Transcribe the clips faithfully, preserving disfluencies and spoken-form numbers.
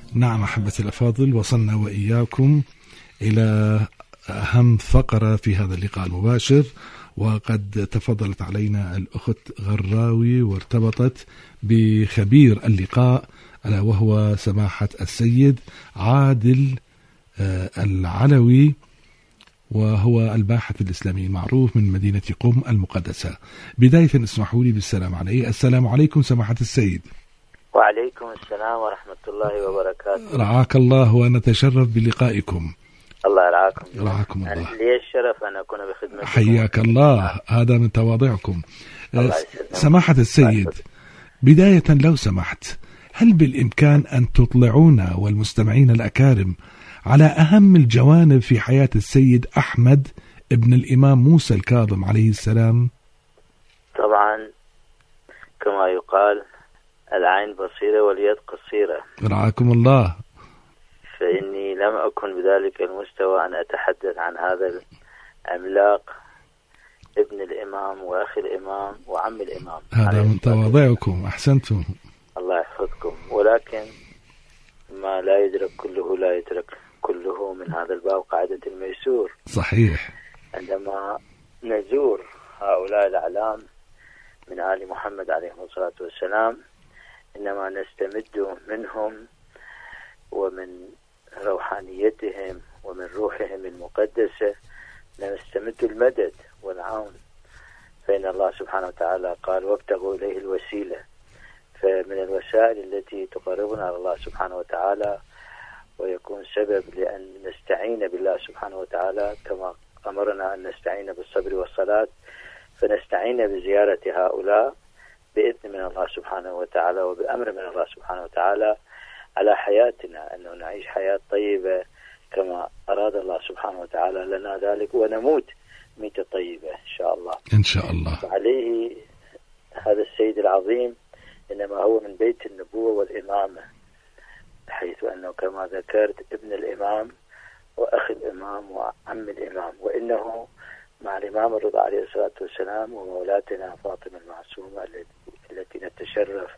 نعم أحبتي الأفاضل، وصلنا وإياكم إلى أهم فقرة في هذا اللقاء المباشر، وقد تفضلت علينا الأخت غراوي وارتبطت بخبير اللقاء ألا وهو سماحة السيد عادل العلوي، وهو الباحث الإسلامي المعروف من مدينة قم المقدسة. بداية اسمحوا لي بالسلام عليه. السلام عليكم سماحة السيد. وعليكم السلام ورحمة الله وبركاته. رعاك الله ونتشرف بلقائكم. الله يرعاكم. رعاكم الله. يعني لي الشرف أن أكون بخدمتكم. حياك الله، هذا من تواضعكم. سماحة السيد، بداية لو سمحت، هل بالإمكان أن تطلعونا والمستمعين الأكارم على أهم الجوانب في حياة السيد أحمد ابن الإمام موسى الكاظم عليه السلام؟ طبعا كما يقال العين بصيرة واليد قصيرة. رعاكم الله. فإني لم أكن بذلك المستوى أن أتحدث عن هذا العملاق ابن الإمام وأخي الإمام وعم الإمام. هذا من تواضعكم، أحسنتم. الله يحفظكم. ولكن ما لا يدرك كله لا يدرك كله، من هذا الباب قاعدة الميسور. صحيح. عندما نزور هؤلاء الأعلام من آل محمد عليه الصلاة والسلام إنما نستمد منهم ومن روحانيتهم ومن روحهم المقدسة نستمد المدد والعون. فإن الله سبحانه وتعالى قال وابتغوا إليه الوسيلة، فمن الوسائل التي تقربنا على الله سبحانه وتعالى ويكون سبب لأن نستعين بالله سبحانه وتعالى كما أمرنا أن نستعين بالصبر والصلاة، فنستعين بزيارة هؤلاء بإذن من الله سبحانه وتعالى وبأمر من الله سبحانه وتعالى على حياتنا، أنه نعيش حياة طيبة كما أراد الله سبحانه وتعالى لنا ذلك، ونموت ميتة طيبة إن شاء الله. إن شاء الله. عليه هذا السيد العظيم إنما هو من بيت النبوة والإمامة، حيث أنه كما ذكرت ابن الإمام وأخي الإمام وعم الإمام، وإنه مع الإمام الرضا عليه الصلاة والسلام ومولاتنا فاطمة المعصومة التي نتشرف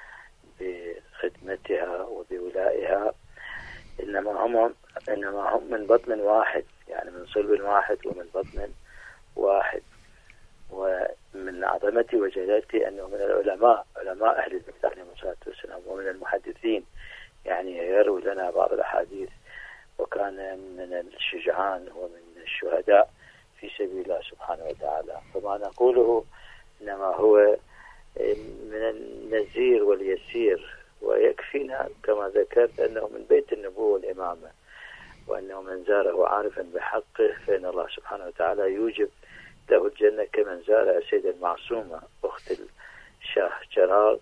بخدمتها وبولائها، إنما هم إنما هم من بطن واحد، يعني من صلب واحد ومن بطن واحد. ومن عظمتي وجلالتي أنه من العلماء علماء أهل البيت عليهم الصلاة والسلام، ومن المحدثين، يعني يروي لنا بعض الأحاديث، وكان من الشجعان ومن الشهداء في سبيل الله سبحانه وتعالى. فما نقوله إنما هو من النزير واليسير، ويكفينا كما ذكرت أنه من بيت النبوة والإمامة، وأنه من زاره عارفا بحقه فإن الله سبحانه وتعالى يوجب له الجنة، كمن زار السيدة المعصومة أخت الشاه شراغ،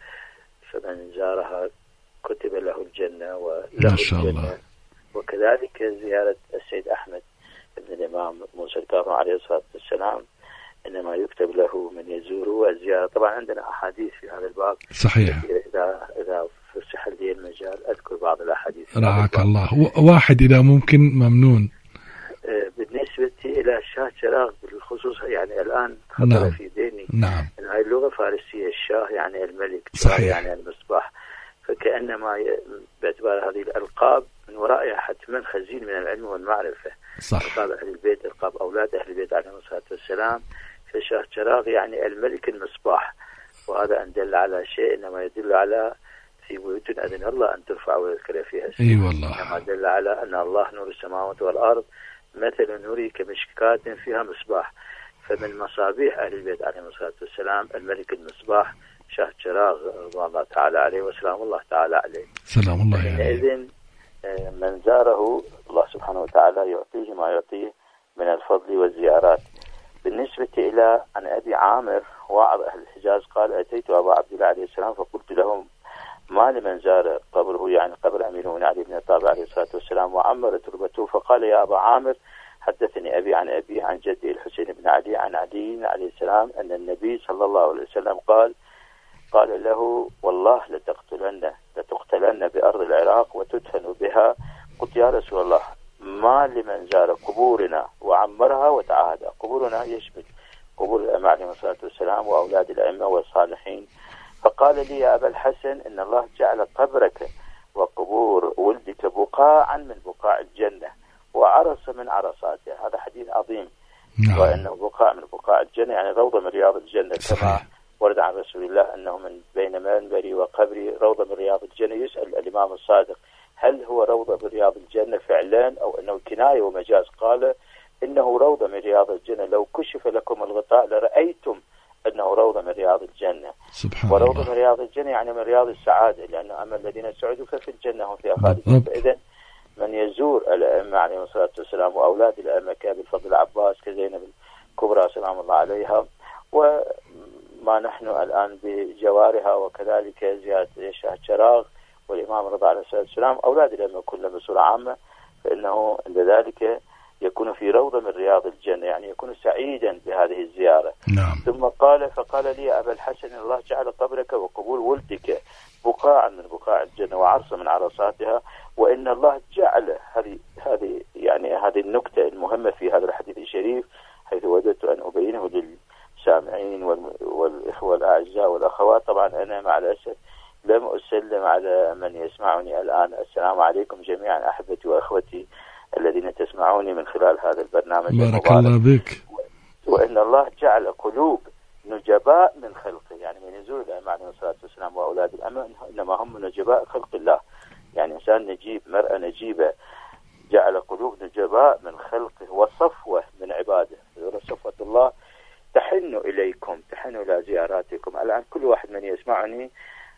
فمن زارها كتب له الجنة وله ما شاء الجنة الله. وكذلك زيارة السيد أحمد ابن الإمام موسى الكاظم عليه الصلاة والسلام إنما يكتب له من يزوره الزيارة. طبعا عندنا أحاديث في هذا الباب صحيح. إذا إذا فسح لي المجال أذكر بعض الأحاديث. رعاك الله. واحد إذا ممكن ممنون. بالنسبة إلى الشاه شراغ بالخصوص، يعني الآن خطر نعم. في ذهني نعم. أن هذه اللغة فارسية، الشاه يعني الملك، صحيح. يعني المصباح، فكأنما باعتبار هذه الألقاب من ورائها حتما خزين من العلم والمعرفة. صح. ألقاب أهل البيت، ألقاب أولاد أهل البيت عليهم الصلاة والسلام، فالشاه شراغ يعني الملك المصباح، وهذا أن دل على شيء إنما يدل على في بيوت أذن الله أن ترفع ويذكر فيها اسمه. أي والله. إنما دل على أن الله نور السماوات والأرض مثل نوري كمشكاة فيها مصباح، فمن مصابيح أهل البيت عليهم الصلاة والسلام الملك المصباح شاه شراغ رضي الله تعالى عليه وسلام الله تعالى عليه. سلام الله عليه. إذن من زاره الله سبحانه وتعالى يعطيه ما يعطيه من الفضل والزيارات. بالنسبة إلى عن أبي عامر واعظ أهل الحجاز قال أتيت أبا عبد الله عليه السلام فقلت لهم ما لمن زار قبره، يعني قبر أمير المؤمنين علي بن أبي طالب عليه الصلاة والسلام وعمر تربته، فقال يا أبا عامر حدثني أبي عن أبي عن جدي الحسين بن علي عن علي عليه السلام أن النبي صلى الله عليه وسلم قال قال له والله لتقتلن لتقتلن بأرض العراق وتدفن بها. قلت يا رسول الله ما لمن زار قبورنا وعمرها وتعاهد. قبورنا يشمل قبور الأئمة عليهم الصلاة والسلام وأولاد الأئمة والصالحين. فقال لي يا أبا الحسن إن الله جعل قبرك وقبور بقاعا من بقاع الجنة وعرس من عرصاتها. هذا حديث عظيم. نعم. وأنه بقاع من بقاع الجنة يعني روضة من رياض الجنة. صحيح. كما ورد عن رسول الله أنه من بين منبري وقبري روضة من رياض الجنة. يسأل الإمام الصادق هل هو روضة من رياض الجنة فعلا أو أنه كناية ومجاز؟ قال إنه روضة من رياض الجنة، لو كشف لكم الغطاء لرأيتم أنه روضة من رياض الجنة. سبحان وروضة الله. من رياض الجنة يعني من رياض السعادة، لأنه أما الذين سعدوا ففي الجنة هم فيها خالدون. فإذا من يزور الأئمة عليهم الصلاة والسلام وأولاد الأئمة كأبي الفضل العباس كزينب الكبرى سلام الله عليها، وما نحن الآن بجوارها، وكذلك زيادة شاه شراغ والإمام الرضا عليه الصلاة والسلام، أولاد الأئمة كلهم بصورة عامة، فإنه عند ذلك يكون في روضة من رياض الجنة، يعني يكون سعيدا بهذه الزيارة. نعم. ثم قال فقال لي يا أبا الحسن إن الله جعل قبرك وقبور ولدك بقاعا من بقاع الجنة وعرصا من عرصاتها، وإن الله جعل هذه هذه يعني هذه النكتة المهمة في هذا الحديث الشريف، حيث وددت أن أبينه للسامعين والإخوة الأعزاء والأخوات. طبعا أنا مع الأسف لم أسلم على من يسمعني الآن. السلام عليكم جميعا أحبتي وأخوتي الذين تسمعوني من خلال هذا البرنامج. بارك الله بك. وإن الله جعل قلوب نجباء من خلقه، يعني من يزور الأئمة عليهم الصلاة والسلام وأولاد الأئمة إنما هم نجباء خلق الله، يعني إنسان نجيب، مرأة نجيبة، جعل قلوب نجباء من خلقه وصفوة من عباده. صفوة الله تحن إليكم، تحن إلى زياراتكم. الآن كل واحد من يسمعني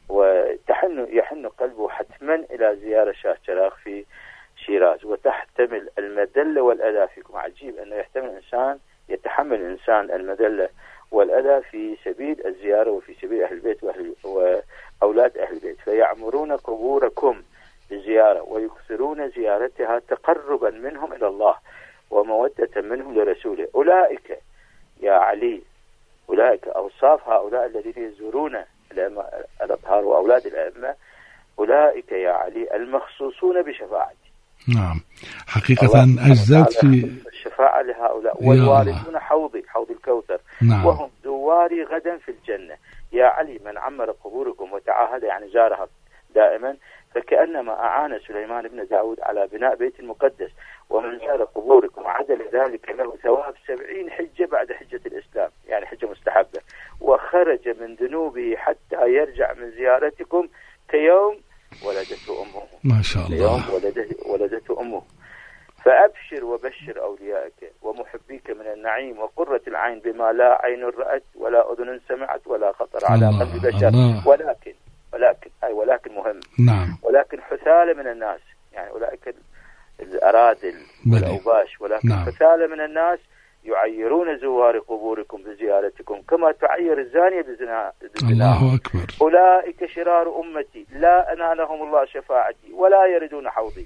وتحن يحن قلبه حتما إلى زيارة شاه شراغ في شيراز، وتحتمل المذلة والأذى فيكم. عجيب أنه يحتمل إنسان يتحمل إنسان المذلة والأذى في سبيل الزيارة وفي سبيل أهل البيت وأهل وأولاد أهل البيت، فيعمرون قبوركم بالزيارة ويكثرون زيارتها تقربا منهم إلى الله ومودة منهم لرسوله. أولئك يا علي، أولئك أوصاف هؤلاء الذين يزورون الأئمة الأطهار وأولاد الأئمة، أولئك يا علي المخصوصون بشفاعتي. نعم حقيقة أجزت في الشفاعة لهؤلاء، والواردون حوضي حوض الكوثر. نعم. وهم زواري غدا في الجنة. يا علي من عمر قبوركم وتعاهد يعني زارها دائما فكأنما أعان سليمان بن داود على بناء بيت المقدس، ومن زار قبوركم عدل ذلك له ثواب سبعين حجة بعد حجة الإسلام، يعني حجة مستحبة، وخرج من ذنوبه حتى يرجع من زيارتكم كيوم ولدته أمه. ما شاء الله. يوم ولدته, ولدته أمه. فأبشر وبشر أوليائك ومحبيك من النعيم وقرة العين بما لا عين رأت ولا أذن سمعت ولا خطر على قلب بشر. ولكن ولكن أي ولكن مهم. نعم. ولكن حثالة من الناس، يعني أولئك الأراذل والأوباش، ولكن نعم. حثالة من الناس يعيرون زوار قبوركم بزيارتكم كما تعير الزانية بزنا. الله أكبر. أولئك شرار أمتي لا أنالهم الله شفاعتي ولا يردون حوضي.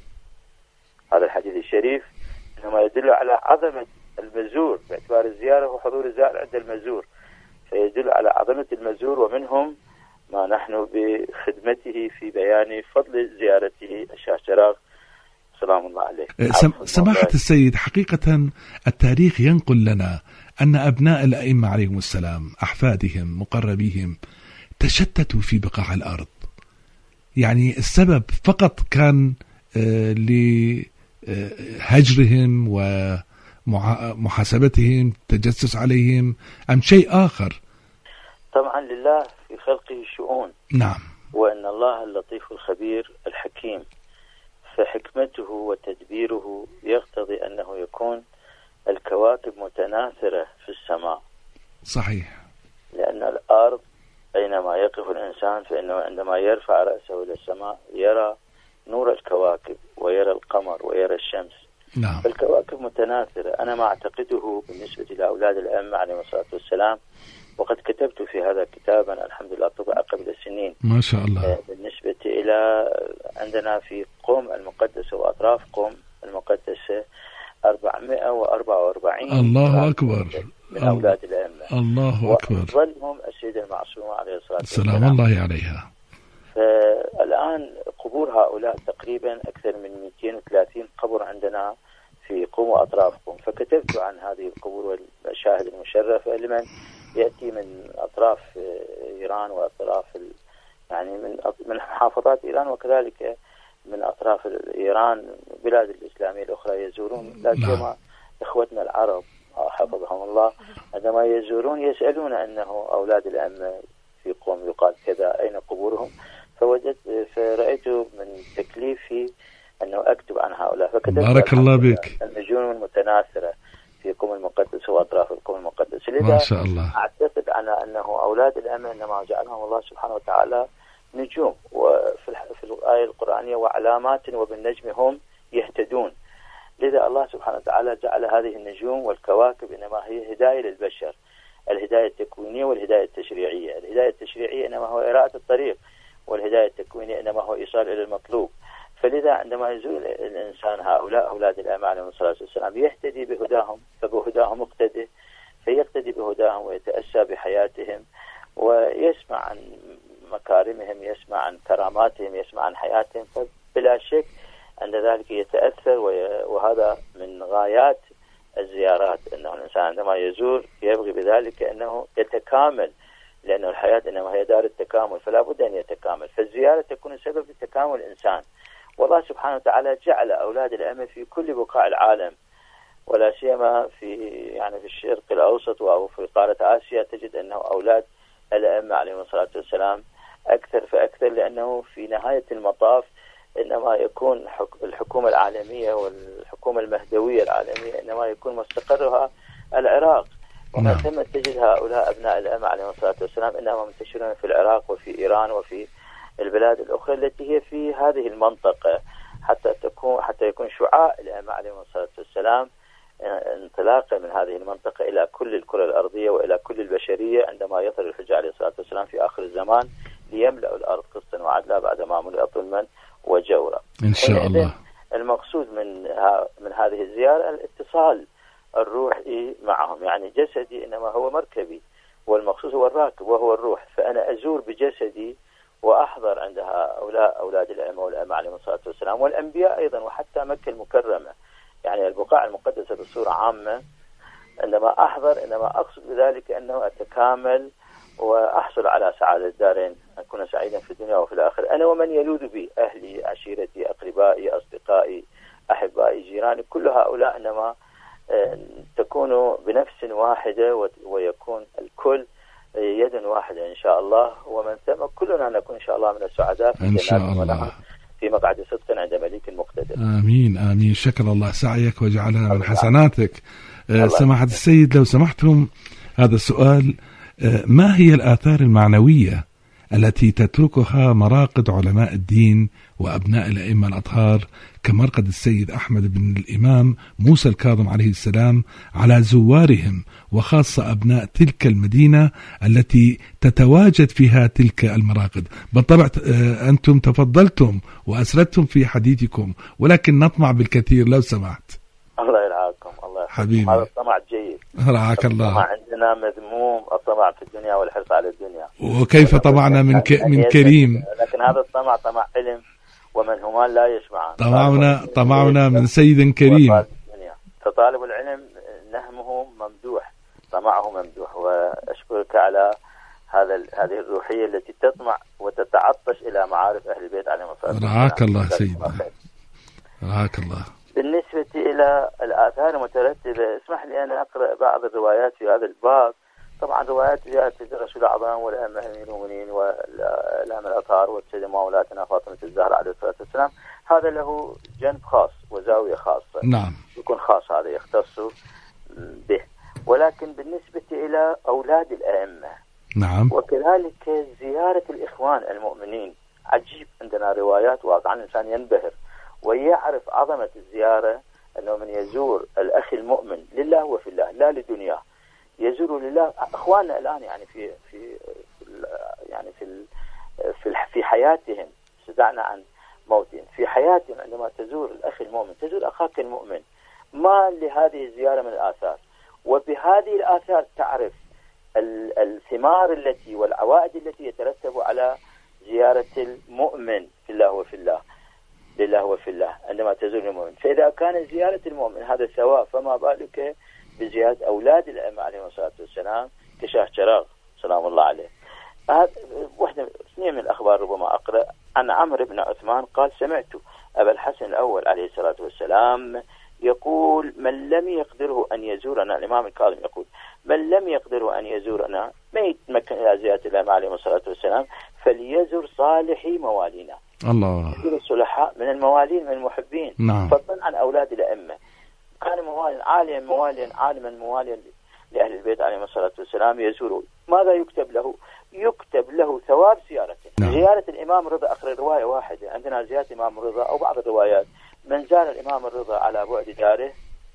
هذا الحديث الشريف إنما يدل على عظمة المزور باعتبار الزيارة وحضور الزائر عند المزور، فيدل على عظمة المزور، ومنهم ما نحن بخدمته في بيان فضل زيارته الشاه شراغ سلام الله عليه. سماحة السيد، حقيقة التاريخ ينقل لنا أن أبناء الأئمة عليهم السلام أحفادهم مقربيهم تشتتوا في بقاع الأرض، يعني السبب فقط كان لهجرهم ومحاسبتهم تجسس عليهم أم شيء آخر؟ طبعا لله في خلقه شؤون. نعم. وأن الله اللطيف الخبير الحكيم، فحكمته وتدبيره يقتضي أنه يكون الكواكب متناثرة في السماء. صحيح. لأن الأرض أينما يقف الإنسان فإنه عندما يرفع رأسه إلى السماء يرى نور الكواكب ويرى القمر ويرى الشمس. نعم. فالكواكب متناثرة. أنا ما أعتقده بالنسبة لأولاد الأئمة عليهم الصلاة والسلام، وقد كتبت في هذا كتابا الحمد لله طبع قبل السنين. ما شاء الله. بالنسبة إلى عندنا في قم المقدسة وأطراف قم المقدسة أربعمائة وأربعة وأربعين. الله أكبر. من أولاد الأئمة. الله أكبر. وأفضلهم السيدة المعصومة عليه الصلاة والسلام. سلام الله عليها. فالآن قبور هؤلاء تقريبا أكثر من مئتين وثلاثين قبر عندنا في قم وأطراف قم، فكتبت عن هذه القبور والمشاهد المشرفة لمن يأتي من أطراف إيران وأطراف يعني من من محافظات إيران وكذلك من أطراف إيران البلاد الإسلامية الأخرى يزورون، لا سيما إخوتنا العرب حفظهم الله عندما يزورون يسألون أنه أولاد الأئمة في قوم يقال كذا أين قبورهم، فوجدت فرأيت من تكليفي أنه أكتب عن هؤلاء، فكتبت بارك الله بك النجوم المتناثرة في قوم المقدس وأطراف القوم المقدس. ما شاء الله. أعتقد أنا أنه أولاد الأئمة إنما جعلهم الله سبحانه وتعالى نجوم، وفي في الآية القرآنية وعلامات وبالنجم هم يهتدون. لذا الله سبحانه وتعالى جعل هذه النجوم والكواكب إنما هي هداية للبشر، الهداية التكوينية والهداية التشريعية. الهداية التشريعية إنما هو إراءة الطريق، والهداية التكوينية إنما هو إيصال إلى المطلوب. فلذا عندما يزول الإنسان هؤلاء أولاد الأئمة عليهم الصلاة والسلام يهتدي بهداهم، فبهداهم مقتدي، فيقتدي بهداهم ويتأسى بحياتهم ويسمع عن مكارمهم، يسمع عن كراماتهم، يسمع عن حياتهم، فبلا شك عند ذلك يتأثر. وهذا من غايات الزيارات، أنه الإنسان عندما يزور يبغي بذلك أنه يتكامل، لأن الحياة إنما هي دار التكامل، فلا بد أن يتكامل. فالزيارة تكون سبب في تكامل الإنسان. والله سبحانه وتعالى جعل أولاد الأئمة في كل بقاع العالم، ولا سيما في يعني في الشرق الأوسط أو في قارة آسيا، تجد أنه أولاد الأئمة عليهم الصلاة والسلام أكثر فأكثر، لأنه في نهاية المطاف إنما يكون الحكومة العالمية والحكومة المهدوية العالمية إنما يكون مستقرها العراق، ومن ثم تجد هؤلاء أبناء الأئمة عليهم الصلاة والسلام إنما منتشرون في العراق وفي إيران وفي البلاد الأخرى التي هي في هذه المنطقة، حتى تكون حتى يكون شعاع الأئمة عليهم الصلاة والسلام انطلاقا من هذه المنطقة إلى كل الكرة الأرضية وإلى كل البشرية، عندما يظهر الحجة عليه الصلاة والسلام في آخر الزمان ليملأ الأرض قسطا وعدلا بعدما ملئت ظلما وجورا. إن شاء الله. المقصود من من هذه الزيارة الاتصال الروحي معهم، يعني جسدي إنما هو مركبي، والمقصود هو الراكب وهو الروح، فأنا أزور بجسدي وأحضر عند هؤلاء أولاد الأئمة والأئمة عليهم الصلاة والسلام والأنبياء أيضا، وحتى مكة المكرمة، يعني البقاع المقدسة بصورة عامة. عندما أحضر إنما أقصد بذلك أنه أتكامل وأحصل على سعادة الدارين، أكون سعيدا في الدنيا وفي الآخرة، أنا ومن يلوذ بي، أهلي، عشيرتي، أقربائي، أصدقائي، أحبائي، جيراني، كل هؤلاء إنما تكون بنفس واحدة ويكون الكل يد واحدة إن شاء الله، ومن ثم كلنا نكون إن شاء الله من السعداء في إن شاء الله في مقعد صدق عند مليك مقتدر. آمين آمين. شكر الله سعيك وجعلها من حسناتك. أه سماحة السيد، لو سمحتم هذا السؤال، أه ما هي الآثار المعنوية التي تتركها مراقد علماء الدين وأبناء الأئمة الأطهار كمرقد السيد أحمد بن الإمام موسى الكاظم عليه السلام على زوارهم، وخاصة أبناء تلك المدينة التي تتواجد فيها تلك المراقد؟ بالطبع أنتم تفضلتم وأسردتم في حديثكم، ولكن نطمع بالكثير لو سمحت. الله يرعاكم. الله حبيبي. هذا الطمع جيد. رعاك الله. الطمع عندنا مذموم، الطمع في الدنيا والحرص على الدنيا. وكيف طمعنا من ك... من كريم. لكن هذا الطمع طمع علم، ومن همان لا يسمعان. طمعنا طمعنا من سيد كريم. فطالب العلم نهمه ممدوح، طمعه ممدوح، وأشكرك على هذا هذه الروحية التي تطمع وتتعطش إلى معارف أهل البيت عليهم الصلاة والسلام. رعاك الله سيدنا. رعاك الله. بالنسبة إلى الآثار المترتبة، اسمح لي أن أقرأ بعض الروايات في هذا الباب. طبعا روايات زيارة الرسول الأعظم والأئمة أمير المؤمنين والأئمة الأطهار والسيدة مولاتنا فاطمة الزهراء عليه الصلاة والسلام، هذا له جنب خاص وزاوية خاصة. نعم. يكون خاص، هذا يختص به. ولكن بالنسبة إلى أولاد الأئمة، نعم، وكذلك زيارة الإخوان المؤمنين، عجيب، عندنا روايات واقعا الإنسان ينبهر ويعرف عظمة الزيارة، أنه من يزور الأخ المؤمن لله وفي الله لا لدنياه، يزور لله. أخواننا الآن يعني في في يعني في في في حياتهم، سدعنا عن موتهم، في حياتهم عندما تزور الأخ المؤمن، تزور أخاك المؤمن، ما لهذه الزيارة من الآثار؟ وبهذه الآثار تعرف الثمار التي والعوائد التي يترتب على زيارة المؤمن في الله وفي الله لله وفي الله عندما تزور المؤمن. فإذا كان زيارة المؤمن هذا ثواب، فما بالك بزيارة أولاد الأئمة عليهم الصلاة والسلام كشاه شراغ سلام الله عليه. واحدة اثنين من الأخبار ربما أقرأ عن عمرو بن عثمان قال: سمعت أبا الحسن الأول عليه الصلاة والسلام يقول: من لم يقدره أن يزورنا، الإمام الكاظم يقول: من لم يقدره أن يزورنا ما يتمكن إلى زيارة الإمام عليه الصلاة والسلام فليزر صالحي موالينا. الله. يزور الصلحاء من الموالين من المحبين. نعم. فضلا عن أولاد الأئمة. كان مواليا عاليا مواليا عالما مواليا لأهل البيت عليه الصلاة والسلام يزوره. ماذا يكتب له؟ يكتب له ثواب زيارته. نعم. زيارة الإمام الرضا، آخر رواية واحدة عندنا زيارة الإمام الرضا أو بعض الروايات: من زار الإمام الرضا على بعد داره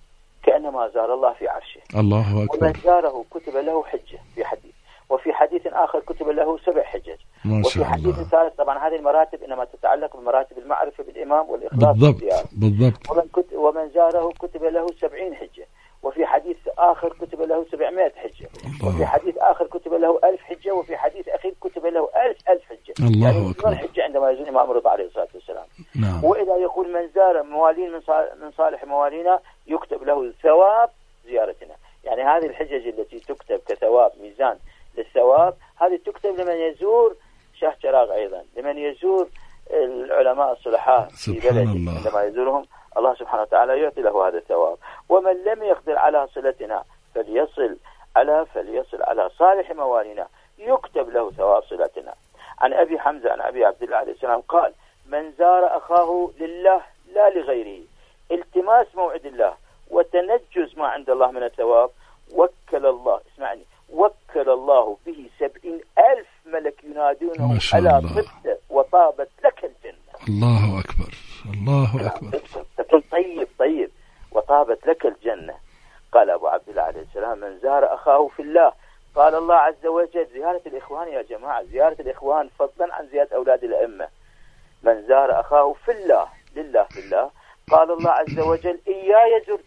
كأنما زار الله في عرشه. الله أكبر. ومن زاره كتب له حجة في حديث، وفي حديث آخر كتب له سبع حجج. وفي حديث ثالث، طبعا هذه المراتب إنما تتعلق بمراتب المعرفة بالإمام والإخلاص بالضبط بالضبط. ومن, كت... ومن زاره كتب له سبعين حجة. وفي حديث آخر كتب له سبعمائة حجة. الله. وفي حديث آخر كتب له ألف حجة. وفي حديث أخير كتب له ألف ألف حجة. الله يعني أكبر. حجة عندما يزور الإمام الرضا عليه الصلاة والسلام. نعم. وإذا يقول: من زار موالين من من صالح موالينا يكتب له ثواب زيارتنا. يعني هذه الحجج التي تكتب كثواب ميزان للثواب، هذه تكتب لمن يزور شاه شراغ، أيضا لمن يزور العلماء الصلحاء في بلده عندما يزورهم الله سبحانه وتعالى يعطي له هذا الثواب. ومن لم يقدر على صلتنا فليصل على فليصل على صالح موالينا يكتب له ثواب صلتنا. عن أبي حمزة عن أبي عبد الله عليه السلام قال: من زار أخاه لله لا لغيره التماس موعد الله وتنجز ما عند الله من الثواب وكل الله، اسمعني، وكل الله به سبعين ألف ملك ينادونه على طبته وطابت لك الجنة. الله أكبر. الله أكبر. تكون طيب طيب وطابت لك الجنة. قال أبو عبد الله عليه السلام: من زار أخاه في الله. قال الله عز وجل: زيارة الإخوان يا جماعة، زيارة الإخوان فضلا عن زيارة أولاد الأئمة. من زار أخاه في الله لله في الله. قال الله عز وجل: إياي زرت،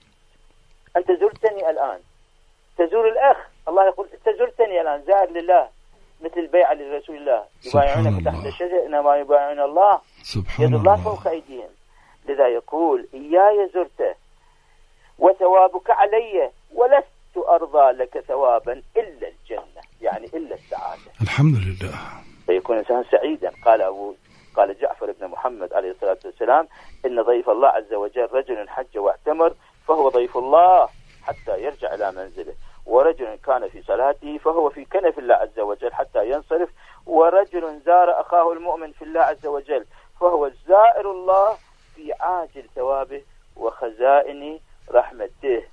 أنت زرتني الآن، تزور الأخ. الله يقول: أنت زرتني الآن، زار لله، مثل البيعة لرسول الله، يبايعونك تحت الشجر إنما يبايعون الله، يد الله فوق أيديهم. لذا يقول: إياي زرته وثوابك علي ولست أرضى لك ثوابا إلا الجنة، يعني إلا السعادة. الحمد لله. فيكون إنسان سعيدا. قال أبو قال جعفر بن محمد عليه الصلاة والسلام: إن ضيف الله عز وجل رجل حج واعتمر فهو ضيف الله حتى يرجع إلى منزله، ورجل كان في صلاته فهو في كنف الله عز وجل حتى ينصرف، ورجل زار أخاه المؤمن في الله عز وجل فهو زائر الله في عاجل ثوابه وخزائن رحمته.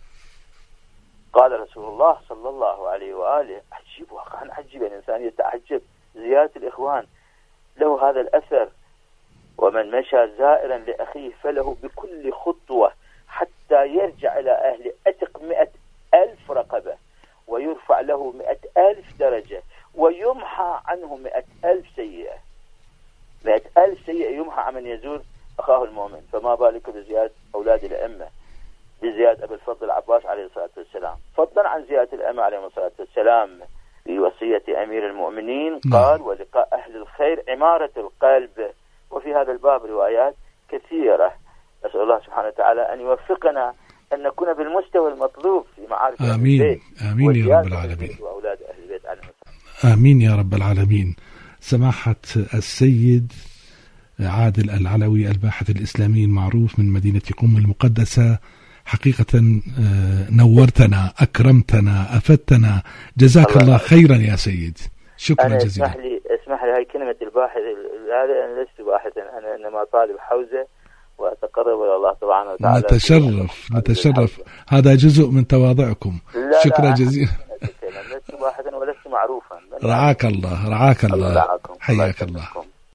قال رسول الله صلى الله عليه وآله: عجيب، واقعا عجيب، الإنسان يتعجب زيارة الإخوان له هذا الأثر. ومن مشى زائرا لأخيه فله بكل خطوة حتى يرجع إلى أهله أتق مئة ألف رقبة ويرفع له مئة ألف درجة ويمحى عنه مئة ألف سيئة. مئة ألف سيئة يمحى عن من يزور أخاه المؤمن، فما بالك بزيارة أولاد الأئمة، بزيارة أبي الفضل العباس عليه الصلاة والسلام، فضلا عن زيارة الأئمة عليه الصلاة والسلام. في وصية أمير المؤمنين قال: ولقاء أهل الخير عمارة القلب. وفي هذا الباب روايات كثيرة. أسأل الله سبحانه وتعالى أن يوفقنا أن نكون بالمستوى المطلوب في معارف أهل البيت. آمين يا رب العالمين. وأولاد أهل البيت عليهم. آمين يا رب العالمين. سماحة السيد عادل العلوي الباحث الإسلامي المعروف من مدينة قم المقدسة، حقيقة نورتنا، أكرمتنا، أفدتنا، جزاك الله, الله خيرا يا سيد. شكرا أنا جزيلا. اسمح لي اسمح لي هاي كلمة الباحث، هذا أنا لست باحثا، أنا إنما طالب حوزة وأتقرب إلى الله سبحانه وتعالى. نتشرف نتشرف، هذا جزء من تواضعكم. لا شكرا لا جزيلا. لست باحثا ولست معروفا. رعاك الله رعاك الله, الله. حياك الله.